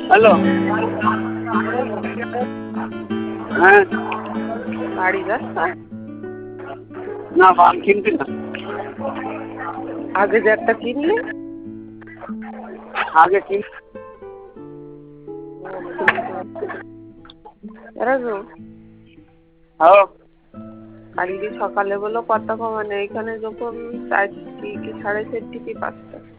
Hello, হ্যাঁ, বাড়ি যাচ্ছ? না বান কিনবি না। আগে যে একটা কিনলি? আগে কিন। হ্যালো, কালকে সকালে বলো কত কমানে, এখানে যখন 4 কি 4:30 কি 5টা।